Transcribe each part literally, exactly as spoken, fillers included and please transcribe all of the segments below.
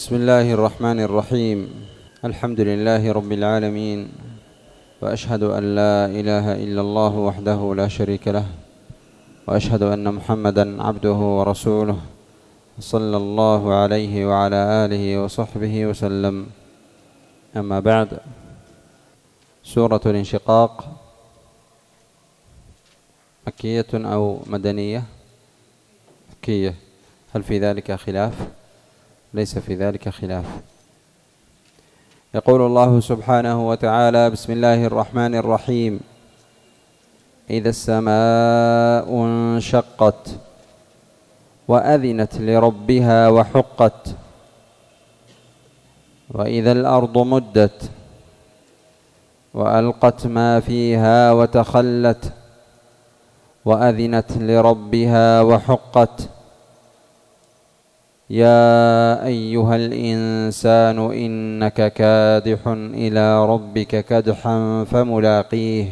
بسم الله الرحمن الرحيم. الحمد لله رب العالمين، وأشهد أن لا إله إلا الله وحده لا شريك له، وأشهد أن محمدا عبده ورسوله صلى الله عليه وعلى آله وصحبه وسلم. أما بعد، سورة الانشقاق مكية أو مدنية؟ مكية. هل في ذلك خلاف؟ ليس في ذلك خلاف. يقول الله سبحانه وتعالى: بسم الله الرحمن الرحيم. إذا السماء انشقت وأذنت لربها وحقت، وإذا الأرض مدت وألقت ما فيها وتخلت وأذنت لربها وحقت. يا أيها الإنسان إنك كادح إلى ربك كدحا فملاقيه.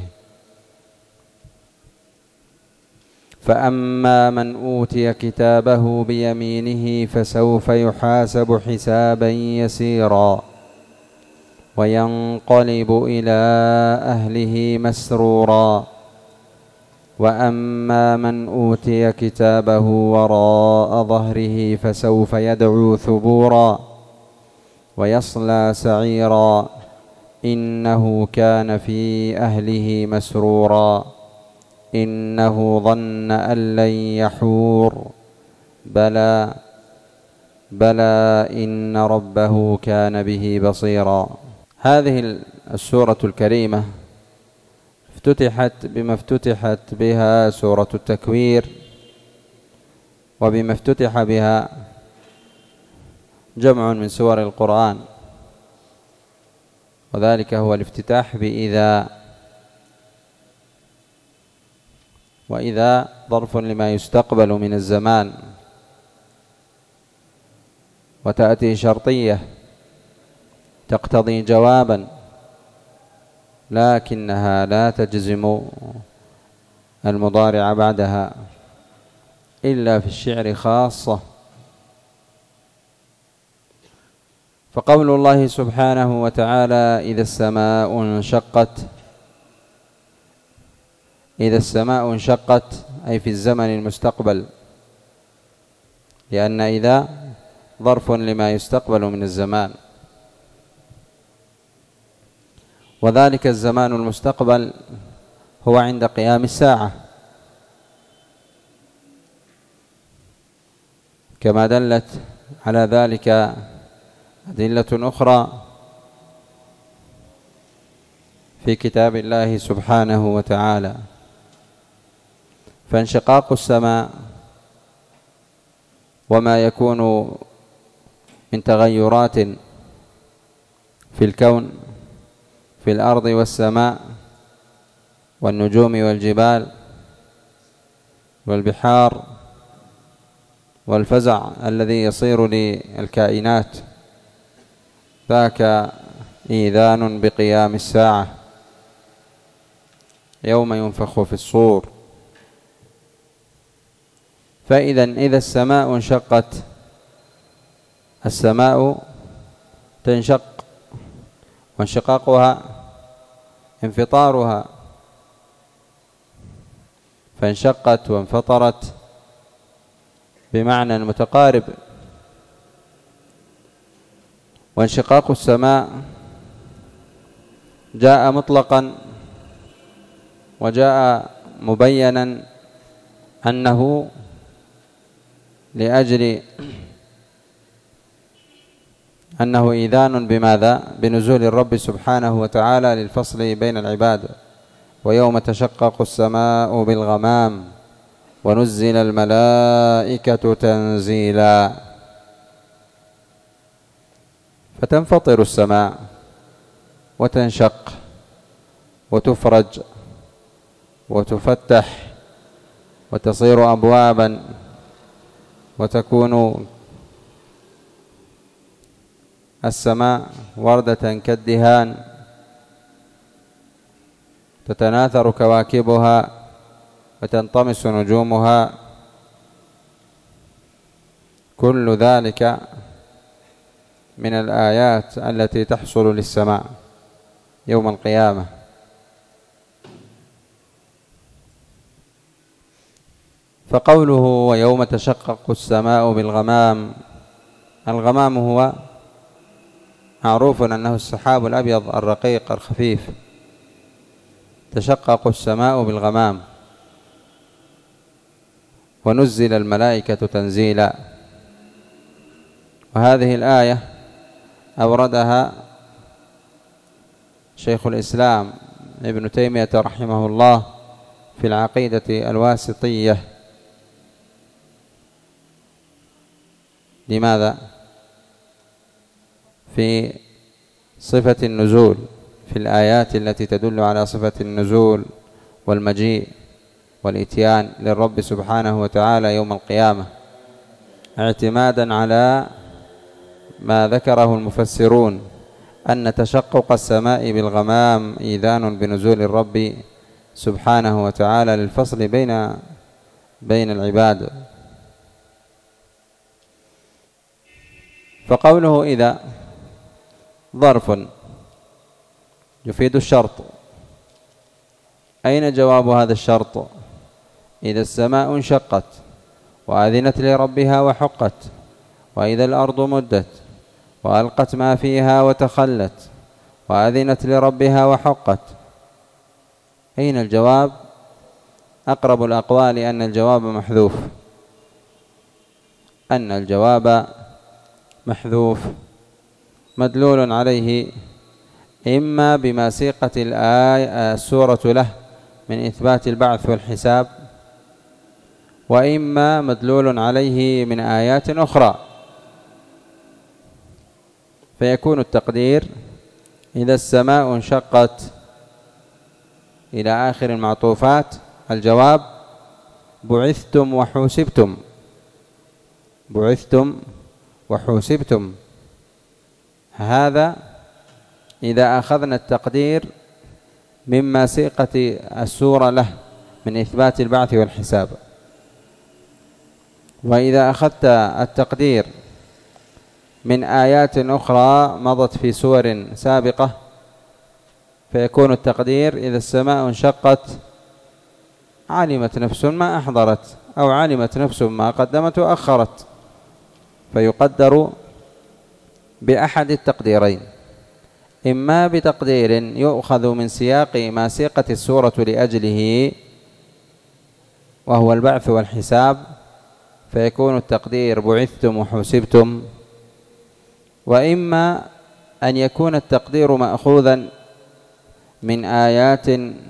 فأما من أوتي كتابه بيمينه فسوف يحاسب حسابا يسيرا وينقلب إلى أهله مسرورا. وأما من أوتي كتابه وراء ظهره فسوف يدعو ثبورا ويصلى سعيرا إنه كان في أهله مسرورا إنه ظن أن لن يحور بلى بلى إن ربه كان به بصيرا. هذه السورة الكريمة افتتحت بما افتتحت بها سورة التكوير، وبما افتتح بها جمع من سور القرآن، وذلك هو الافتتاح بإذا. وإذا ظرف لما يستقبل من الزمان، وتأتي شرطية تقتضي جوابا، لكنها لا تجزم المضارع بعدها إلا في الشعر خاصة. فقول الله سبحانه وتعالى: إذا السماء انشقت، إذا السماء انشقت أي في الزمن المستقبل، لأن إذا ظرف لما يستقبل من الزمان، وذلك الزمان المستقبل هو عند قيام الساعة، كما دلت على ذلك أدلة أخرى في كتاب الله سبحانه وتعالى. فانشقاق السماء وما يكون من تغيرات في الكون، في الأرض والسماء والنجوم والجبال والبحار والفزع الذي يصير للكائنات، ذاك إيذان بقيام الساعة يوم ينفخ في الصور. فإذا إذا السماء انشقت، السماء تنشق، وانشقاقها انفطارها، فانشقت وانفطرت بمعنى متقارب. وانشقاق السماء جاء مطلقا، وجاء مبينا أنه لأجل أنه إيذان بماذا؟ بنزول الرب سبحانه وتعالى للفصل بين العباد. ويوم تشقق السماء بالغمام ونزل الملائكة تنزيلا. فتنفطر السماء وتنشق وتفرج وتفتح وتصير أبوابا، وتكون السماء وردة كالدهان، تتناثر كواكبها وتنطمس نجومها. كل ذلك من الآيات التي تحصل للسماء يوم القيامة. فقوله ويوم تشقق السماء بالغمام، الغمام هو معروف أنه السحاب الأبيض الرقيق الخفيف، تشقق السماء بالغمام، ونزل الملائكة تنزيلا. وهذه الآية أوردها شيخ الإسلام ابن تيمية رحمه الله في العقيدة الواسطية. لماذا؟ في صفة النزول، في الآيات التي تدل على صفة النزول والمجيء والإتيان للرب سبحانه وتعالى يوم القيامة، اعتمادا على ما ذكره المفسرون أن تشقق السماء بالغمام إيذان بنزول الرب سبحانه وتعالى للفصل بين بين العباد. فقوله إذا ظرف يفيد الشرط. أين جواب هذا الشرط؟ إذا السماء انشقت وأذنت لربها وحقت، وإذا الأرض مدت وألقت ما فيها وتخلت وأذنت لربها وحقت. أين الجواب؟ أقرب الأقوال أن الجواب محذوف، أن الجواب محذوف مدلول عليه إما بما سيقت الآية السورة له من إثبات البعث والحساب، وإما مدلول عليه من آيات أخرى، فيكون التقدير إذا السماء انشقت إلى آخر المعطوفات. الجواب بعثتم وحوسبتم، بعثتم وحوسبتم. هذا إذا أخذنا التقدير مما سيقت السورة له من إثبات البعث والحساب. وإذا أخذت التقدير من آيات أخرى مضت في سور سابقة، فيكون التقدير إذا السماء انشقت علمت نفس ما أحضرت، أو علمت نفس ما قدمت وأخرت، فيقدر بأحد التقديرين، إما بتقدير يؤخذ من سياق ما سيقت السورة لأجله وهو البعث والحساب، فيكون التقدير بعثتم وحسبتم، وإما أن يكون التقدير مأخوذا من آيات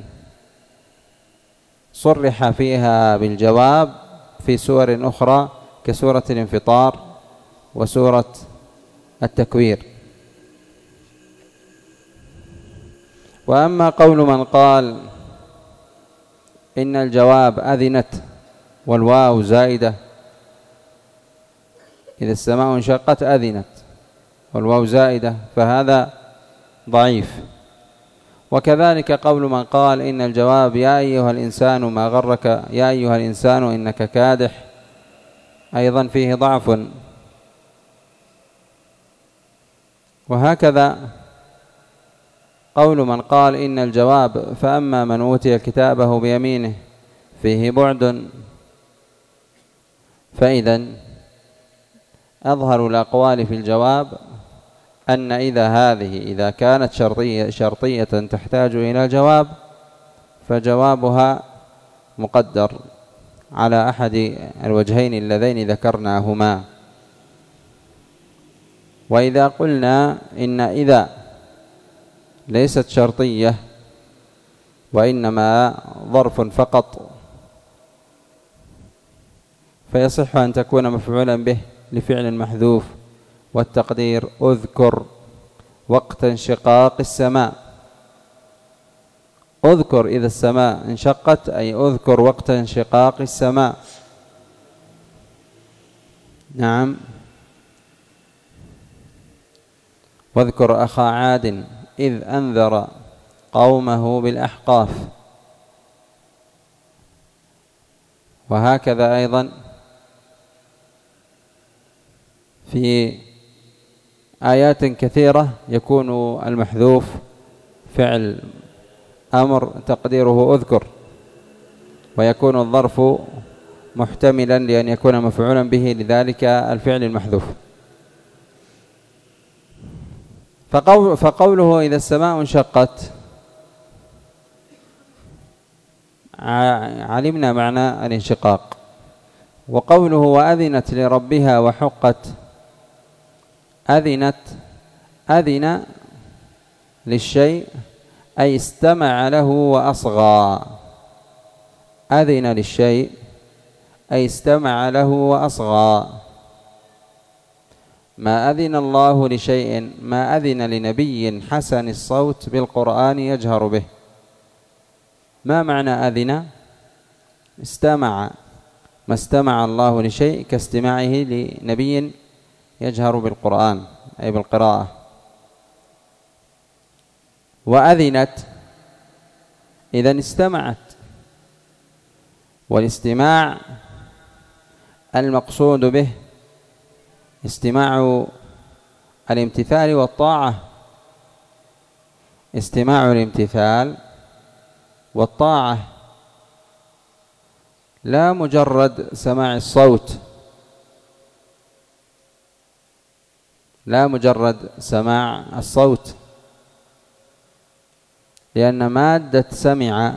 صرح فيها بالجواب في سور أخرى كسورة الانفطار وسورة التكوير. وأما قول من قال إن الجواب أذنت والواو زائدة، إذا السماء انشقت أذنت والواو زائدة، فهذا ضعيف. وكذلك قول من قال إن الجواب يا أيها الإنسان ما غرك، يا أيها الإنسان إنك كادح، أيضا فيه ضعف. وهكذا قول من قال إن الجواب فأما من أوتي كتابه بيمينه فيه بعد، فإذا أظهر الأقوال في الجواب أن إذا هذه إذا كانت شرطية, شرطية تحتاج إلى جواب فجوابها مقدر على أحد الوجهين اللذين ذكرناهما. وإذا قلنا إن إذا ليست شرطية وإنما ظرف فقط، فيصح أن تكون مفعولا به لفعل محذوف، والتقدير أذكر وقت انشقاق السماء. أذكر إذا السماء انشقت، أي أذكر وقت انشقاق السماء. نعم. واذكر أخا عاد إذ أنذر قومه بالأحقاف. وهكذا أيضا في آيات كثيرة يكون المحذوف فعل أمر تقديره أذكر، ويكون الظرف محتملا لأن يكون مفعولا به لذلك الفعل المحذوف. فقول فقوله إذا السماء انشقت علمنا معنى الانشقاق. وقوله وأذنت لربها وحقت، أذنت أذن للشيء أي استمع له وأصغى. أذن للشيء أي استمع له وأصغى. ما أذن الله لشيء، ما أذن لنبي حسن الصوت بالقرآن يجهر به. ما معنى أذن؟ استمع، ما استمع الله لشيء كاستماعه لنبي يجهر بالقرآن أي بالقراءة. وأذنت إذن استمعت، والاستماع المقصود به استماع الامتثال والطاعة، استماع الامتثال والطاعة، لا مجرد سماع الصوت، لا مجرد سماع الصوت، لأن مادة سمع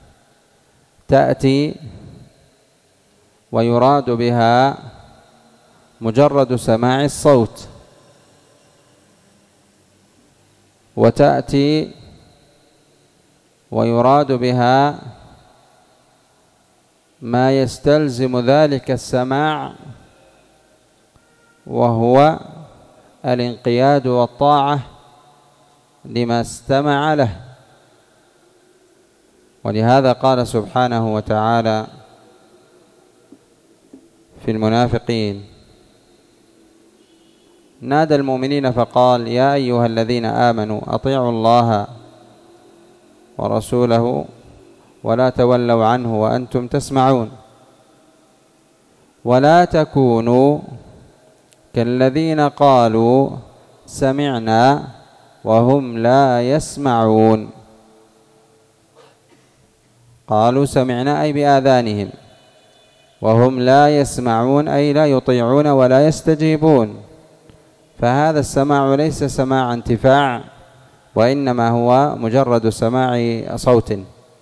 تأتي ويراد بها مجرد سماع الصوت، وتأتي ويراد بها ما يستلزم ذلك السماع، وهو الانقياد والطاعة لما استمع له. ولهذا قال سبحانه وتعالى في المنافقين: نادى المؤمنين فقال يا أيها الذين آمنوا أطيعوا الله ورسوله ولا تولوا عنه وأنتم تسمعون ولا تكونوا كالذين قالوا سمعنا وهم لا يسمعون. قالوا سمعنا أي بآذانهم، وهم لا يسمعون أي لا يطيعون ولا يستجيبون. فهذا السماع ليس سماع انتفاع، وإنما هو مجرد سماع صوت.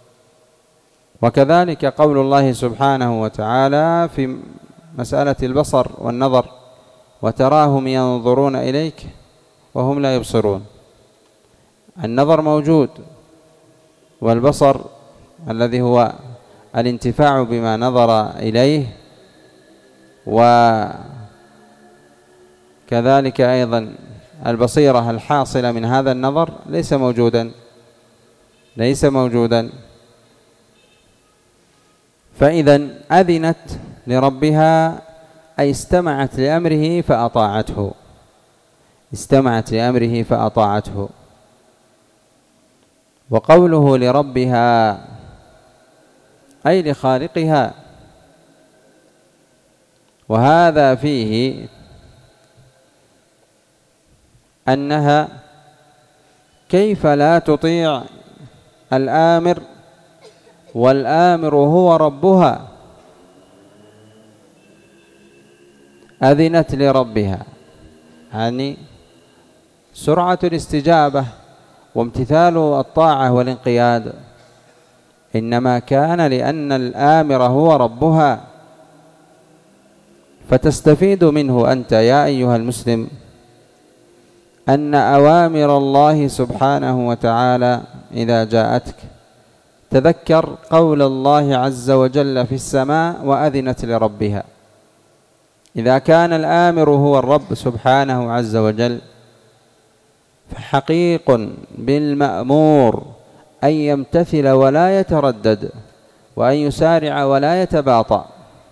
وكذلك قول الله سبحانه وتعالى في مسألة البصر والنظر: وتراهم ينظرون إليك وهم لا يبصرون. النظر موجود، والبصر الذي هو الانتفاع بما نظر إليه، وكذلك أيضا البصيرة الحاصلة من هذا النظر ليس موجودا ليس موجودا فإذا أذنت لربها أي استمعت لأمره فأطاعته، استمعت لأمره فأطاعته. وقوله لربها أي لخالقها، وهذا فيه أنها كيف لا تطيع الآمر والآمر هو ربها. أذنت لربها يعني سرعة الاستجابة وامتثال الطاعة والانقياد إنما كان لأن الآمر هو ربها. فتستفيد منه أنت يا أيها المسلم أن أوامر الله سبحانه وتعالى إذا جاءتك تذكر قول الله عز وجل في السماء: وأذنت لربها. إذا كان الآمر هو الرب سبحانه عز وجل، فحقيق بالمأمور أن يمتثل ولا يتردد، وأن يسارع ولا يتباطأ.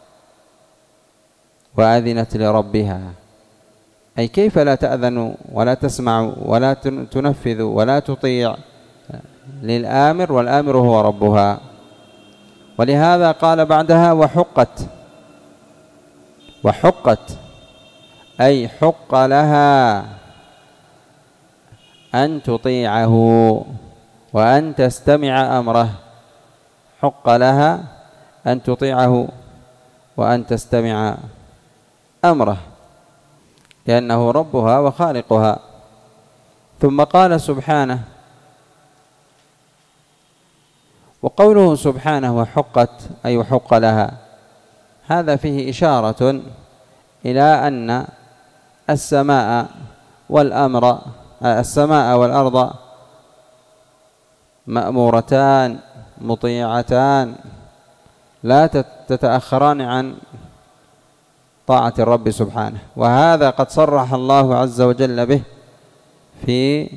وأذنت لربها أي كيف لا تأذن ولا تسمع ولا تنفذ ولا تطيع للآمر والآمر هو ربها. ولهذا قال بعدها: وحقت. وحقت أي حق لها أن تطيعه وأن تستمع أمره. حق لها أن تطيعه وأن تستمع أمره لأنه ربها وخالقها. ثم قال سبحانه: وقوله سبحانه وحقت أي وحق لها، هذا فيه إشارة إلى أن السماء والأمر السماء والأرض مأمورتان مطيعتان لا تتأخران عن طاعة الرب سبحانه، وهذا قد صرح الله عز وجل به في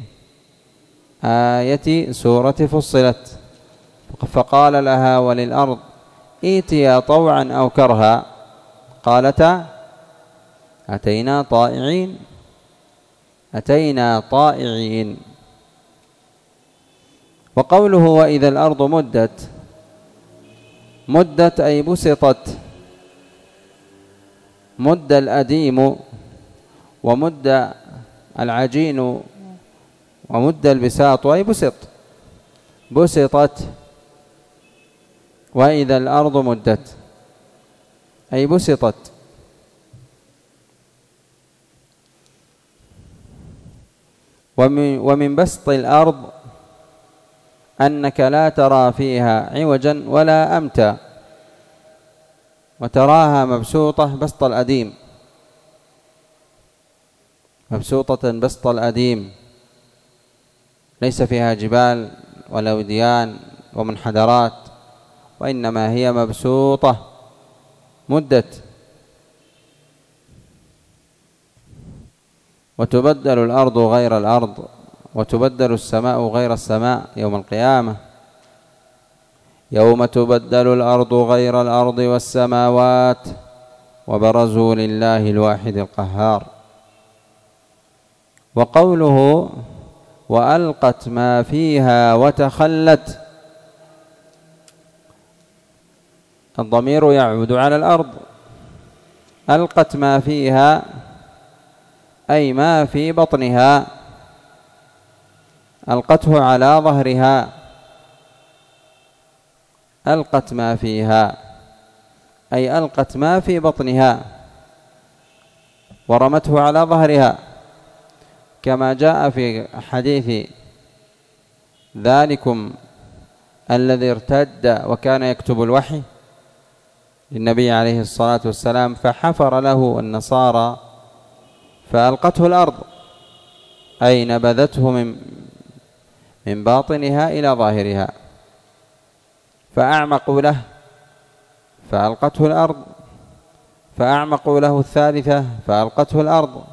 آية سورة فصلت، فقال لها وللأرض ائتيا طوعا أو كرها قالتا أتينا طائعين أتينا طائعين. وقوله وإذا الأرض مدت، مدت أي بسطت، مد الأديم ومد العجين ومد البساط أي بسط، بسطت. وإذا الأرض مدت أي بسطت. ومن بسط الأرض أنك لا ترى فيها عوجا ولا أمتا، وتراها مبسوطة بسط الأديم، مبسوطة بسط الأديم، ليس فيها جبال ولا وديان ومنحدرات، وإنما هي مبسوطة مدت. وتبدل الأرض غير الأرض وتبدل السماء غير السماء يوم القيامة، يوم تبدل الأرض غير الأرض والسماوات وبرزوا لله الواحد القهار. وقوله وألقت ما فيها وتخلت، الضمير يعود على الأرض. ألقت ما فيها أي ما في بطنها، ألقته على ظهرها. ألقت ما فيها أي ألقت ما في بطنها ورمته على ظهرها، كما جاء في حديث ذلكم الذي ارتد وكان يكتب الوحي للنبي عليه الصلاة والسلام فحفر له النصارى فألقته الأرض، أي نبذته من من باطنها إلى ظاهرها، فأعمقوا له فألقته الأرض، فأعمقوا له الثالثة فألقته الأرض،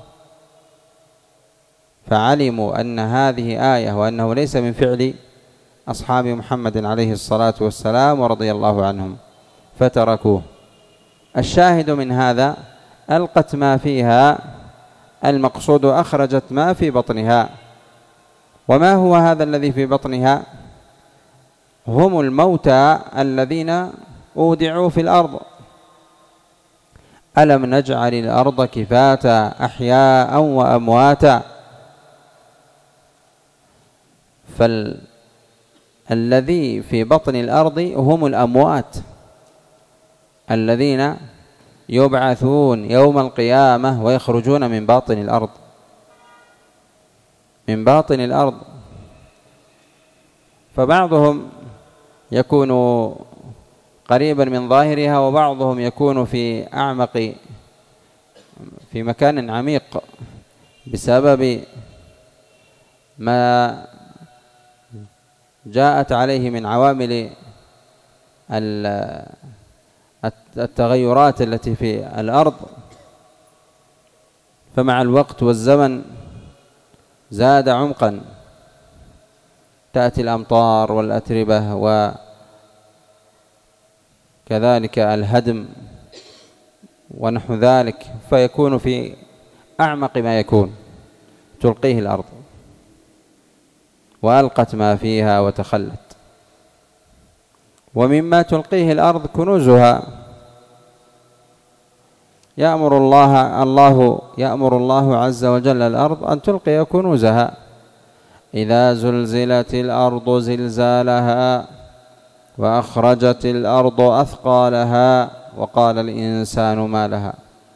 فعلموا أن هذه آية وأنه ليس من فعل أصحاب محمد عليه الصلاة والسلام ورضي الله عنهم فتركوه. الشاهد من هذا ألقت ما فيها، المقصود أخرجت ما في بطنها. وما هو هذا الذي في بطنها؟ هم الموتى الذين أودعوا في الأرض. ألم نجعل الأرض كفاتا أحياء وأمواتا. فالذي في بطن الأرض هم الأموات الذين يبعثون يوم القيامة ويخرجون من باطن الأرض، من باطن الأرض. فبعضهم يكون قريبا من ظاهرها، وبعضهم يكون في أعمق في مكان عميق بسبب ما جاءت عليه من عوامل التغيرات التي في الأرض. فمع الوقت والزمن زاد عمقا، تأتي الأمطار والأتربة وكذلك الهدم ونحو ذلك، فيكون في أعمق ما يكون تلقيه الأرض. وألقت ما فيها وتخلت. ومما تلقيه الأرض كنوزها. يأمر الله الله يأمر الله عز وجل الأرض أن تلقي كنوزها، إذا زلزلت الأرض زلزالها وأخرجت الأرض أثقالها وقال الإنسان ما لها.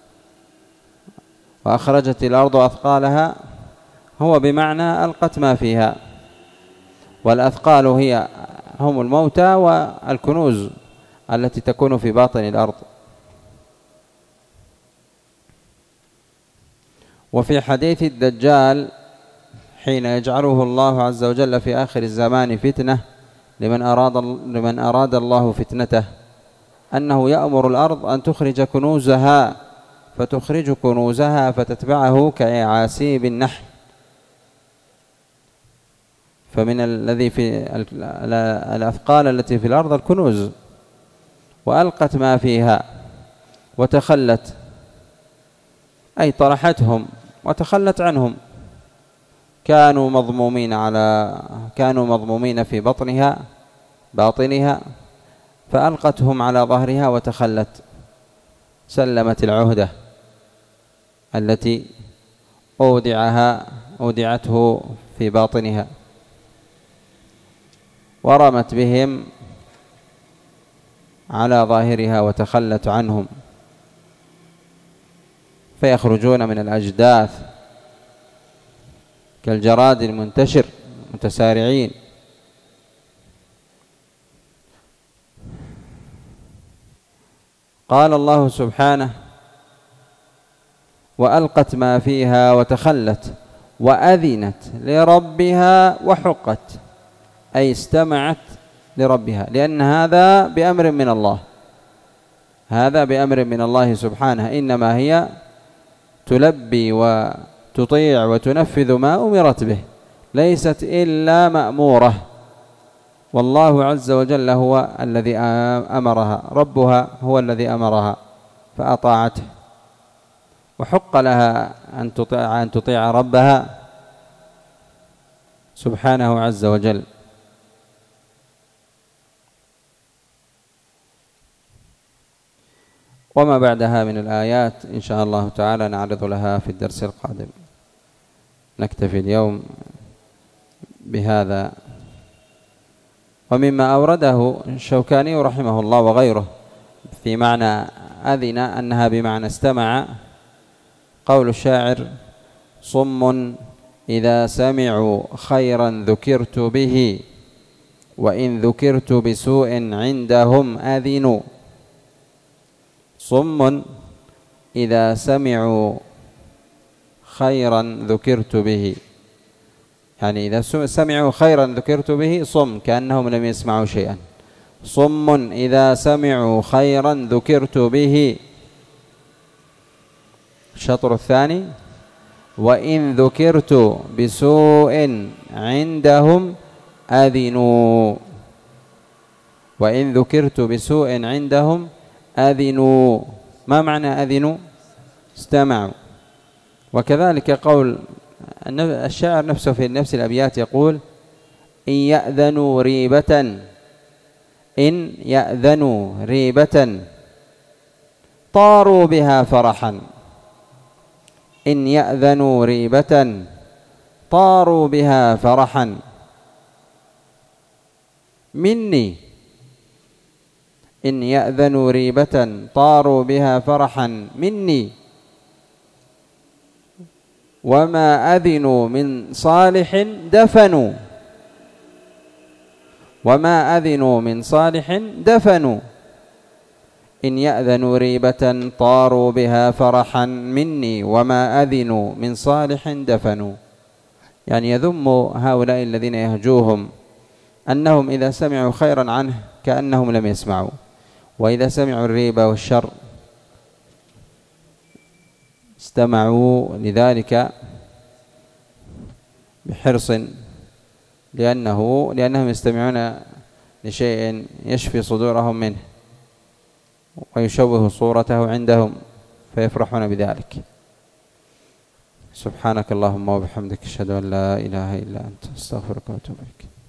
وأخرجت الأرض أثقالها هو بمعنى ألقت ما فيها، والأثقال هي هم الموتى والكنوز التي تكون في باطن الأرض. وفي حديث الدجال حين يجعله الله عز وجل في آخر الزمان فتنة لمن أراد, لمن أراد الله فتنته، أنه يأمر الأرض أن تخرج كنوزها، فتخرج كنوزها فتتبعه كأعاسيب النحل. فمن الذي في الأثقال التي في الأرض الكنوز، وألقت ما فيها وتخلت، أي طرحتهم وتخلت عنهم. كانوا مضمومين على كانوا مضمومين في بطنها باطنها، فألقتهم على ظهرها وتخلت، سلمت العهدة التي أودعها أودعته في باطنها، ورمت بهم على ظاهرها وتخلت عنهم، فيخرجون من الأجداث كالجراد المنتشر متسارعين. قال الله سبحانه: وألقت ما فيها وتخلت وأذنت لربها وحقت، أي استمعت لربها، لأن هذا بأمر من الله، هذا بأمر من الله سبحانه، إنما هي تلبي وتطيع وتنفذ ما أمرت به، ليست إلا مأمورة، والله عز وجل هو الذي أمرها، ربها هو الذي أمرها فأطاعته، وحق لها أن تطيع, أن تطيع ربها سبحانه عز وجل. وما بعدها من الآيات إن شاء الله تعالى نعرض لها في الدرس القادم. نكتفي اليوم بهذا. ومما أورده الشوكاني رحمه الله وغيره في معنى أذن أنها بمعنى استمع، قول الشاعر: صم إذا سمعوا خيرا ذكرت به، وإن ذكرت بسوء عندهم أذنوا. صم إذا سمعوا خيرا ذكرت به، يعني إذا سمعوا خيرا ذكرت به صم، كأنهم لم يسمعوا شيئا. صم إذا سمعوا خيرا ذكرت به. الشطر الثاني: وإن ذكرت بسوء عندهم أذنوا. وإن ذكرت بسوء عندهم أذنوا. ما معنى أذنوا؟ استمعوا. وكذلك قول الشاعر نفسه في نفس الأبيات يقول: إن يأذنوا ريبة إن يأذنوا ريبة طاروا بها فرحا. إن يأذنوا ريبة طاروا بها فرحا. مني إن يأذنوا ريبة طاروا بها فرحا مني، وما أذنوا من صالح دفنوا. وما أذنوا من صالح دفنوا. إن يأذنوا ريبة طاروا بها فرحا مني، وما أذنوا من صالح دفنوا. يعني يذم هؤلاء الذين يهجوهم أنهم إذا سمعوا خيرا عنه كأنهم لم يسمعوا، وإذا سمعوا الريبة والشر استمعوا لذلك بحرص، لأنه لأنهم يستمعون لشيء يشفي صدورهم منه ويشوه صورته عندهم فيفرحون بذلك. سبحانك اللهم وبحمدك، أشهد أن لا إله إلا أنت، أستغفرك وأتوب إليك.